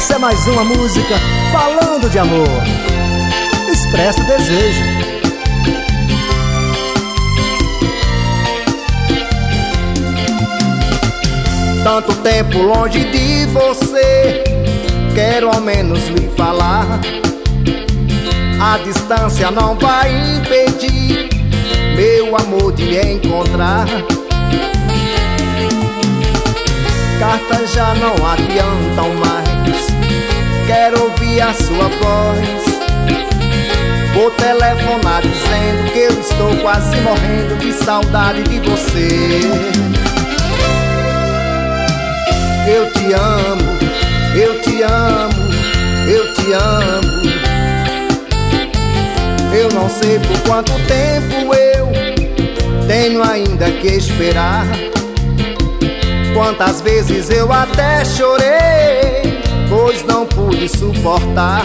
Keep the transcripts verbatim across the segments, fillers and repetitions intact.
Essa é mais uma música falando de amor. Expressa o desejo. Tanto tempo longe de você, quero ao menos lhe falar. A distância não vai impedir meu amor de lhe encontrar. Cartas já não adiantam mais, quero ouvir a sua voz. Vou telefonar dizendo que eu estou quase morrendo de saudade de você. Eu te amo, eu te amo, eu te amo. Eu não sei por quanto tempo eu tenho ainda que esperar. Quantas vezes eu até chorei, pois não pude suportar.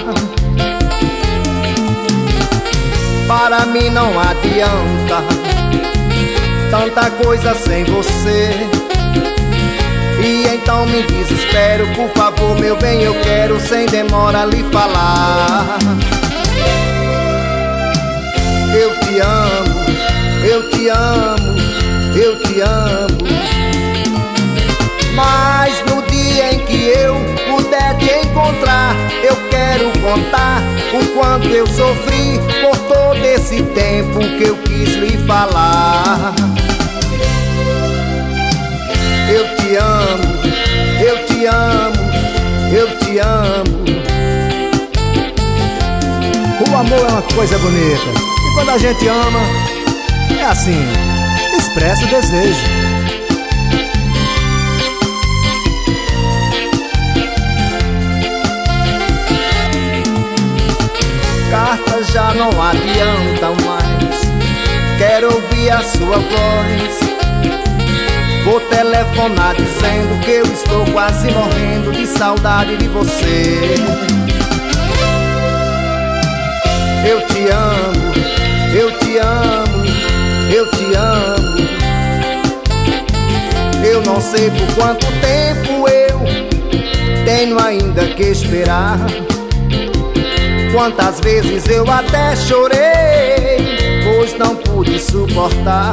Para mim não adianta tanta coisa sem você. E então me desespero, por favor, meu bem, eu quero sem demora lhe falar. Eu te amo, eu te amo, eu te amo. Mas no dia em que eu puder te encontrar, eu quero contar o quanto eu sofri por todo esse tempo que eu quis lhe falar. Eu te amo, eu te amo, eu te amo. O amor é uma coisa bonita, e quando a gente ama, é assim, expressa o desejo. Cartas já não adiantam mais, quero ouvir a sua voz. Vou telefonar dizendo que eu estou quase morrendo de saudade de você. Eu te amo, eu te amo, eu te amo. Eu não sei por quanto tempo eu tenho ainda que esperar. Quantas vezes eu até chorei, pois não pude suportar.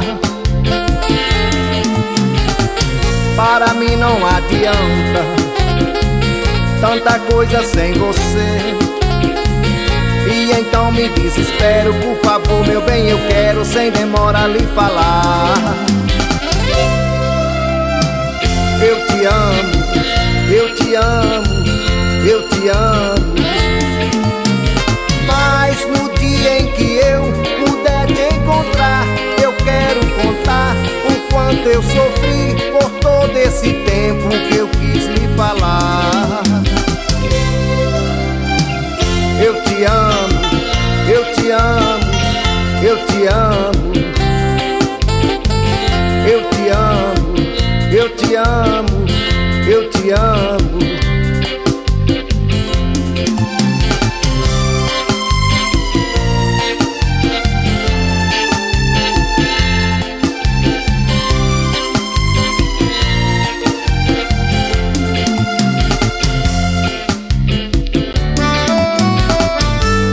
Para mim não adianta tanta coisa sem você. E então me desespero, por favor, meu bem, eu quero sem demora lhe falar. Eu te amo, eu te amo, eu te amo. Mas no dia em que eu puder te encontrar, eu quero contar o quanto eu sofri por todo esse tempo que eu quis lhe falar. Eu te amo, eu te amo, eu te amo. Eu te amo, eu te amo, eu te amo.